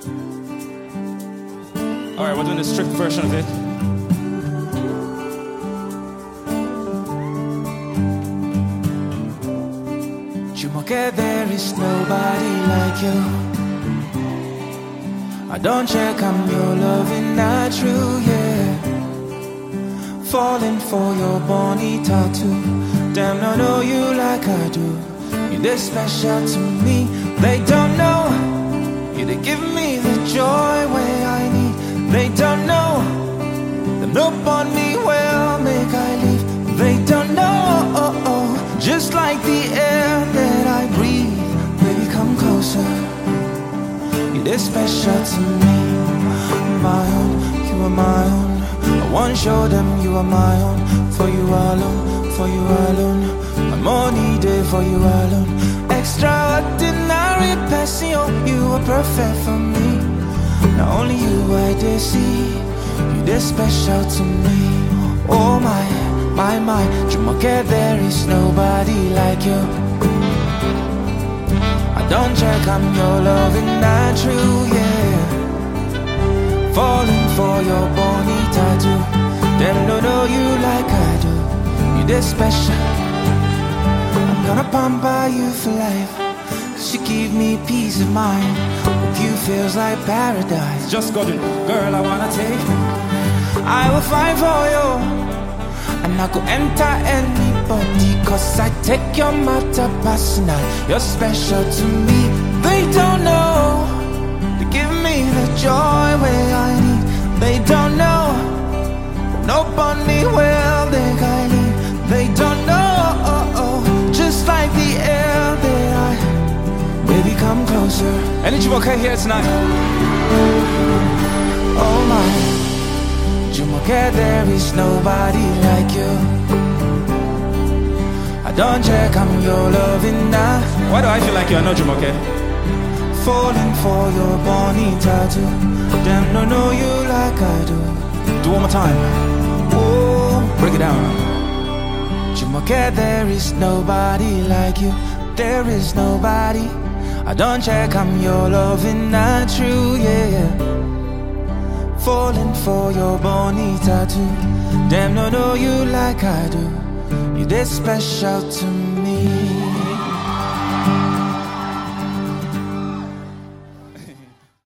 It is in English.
Alright, we're doing the strict version of it. Jumoke, there is nobody like you. I don't check, I'm your loving, not true, yeah. Falling for your Bonnie tattoo. Damn, I know you like I do. You this special to me. They don't know you, they give me the joy where I need. They don't know them look on me well, make I leave. They don't know, just like the air that I breathe. Baby, come closer. You this special to me. My own, you are my own. I won't show them you are my own. For you alone, for you alone. I'm only there for you alone. Extraordinary passion, you are perfect for me. Not only you I did see, you this special to me. Oh my, Jumoke, there is nobody like you. I don't check, I'm your loving, not true, yeah. Falling for your Bonnie tattoo. Them don't know you like I do. You this special. I'm gonna pamper you for life, 'cause you give me peace of mind. With you feels like paradise. Just got it, girl, I wanna take you. I will fight for you, and I could enter anybody, 'cause I take your matter personal. You're special to me. They don't know, they give me the joy where I need. They don't know, no bunny well they I need. They don't know, just like the air that I. Baby, come closer. Any Jumoke here tonight? Oh my, Jumoke, there is nobody like you. I don't check, I'm your loving now. Why do I feel like you are not Jumoke? Falling for your Bonnie tattoo. Damn, no know you like I do. Do one more time. Oh, Break it down. Jumoke, there is nobody like you. There is nobody. I don't check, I'm your loving, not true, yeah. Falling for your Bonnie tattoo. Damn, no know you like I do. You this special to me.